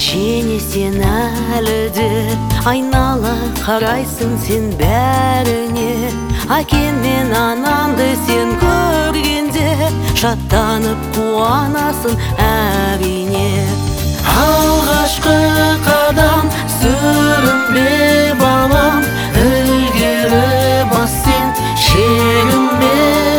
Және сен әлі де айнала қарайсың сен бәріне. Әкең мен анаңды сен көргенде шаттанып қуанасың әрине. Алғашқы қадам сүрінбе балам, ілгері бас сен шегінбе.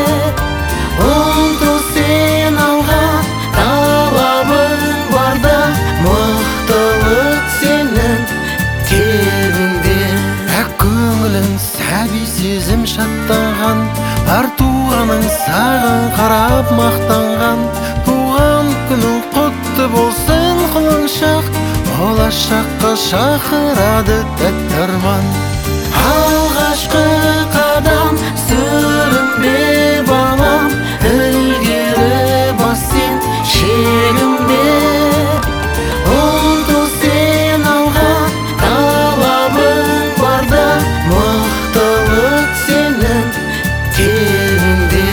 Ұмтыл сен алға, талабың барда, мықтылық сенің тегінде. Әк көңілің сәби сезім шаттанған, бар туғаның саған қарап мақтанған. Туған күнің құтты болсын құлыншақ, болашаққа шақырады тәтті арман. Алғашқы қадам сүрінбе балам, ілгері бас сен шегінбе. Ұмтыл сен алға, талабың барда, мықтылық сенің тегінде.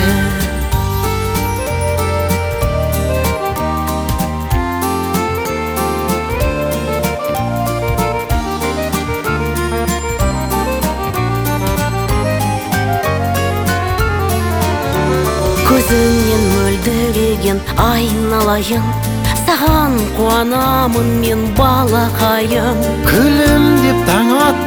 Көзіңнен мөлдіреген айналайын, саған қуанамын мен балақайым. Күлім деп таң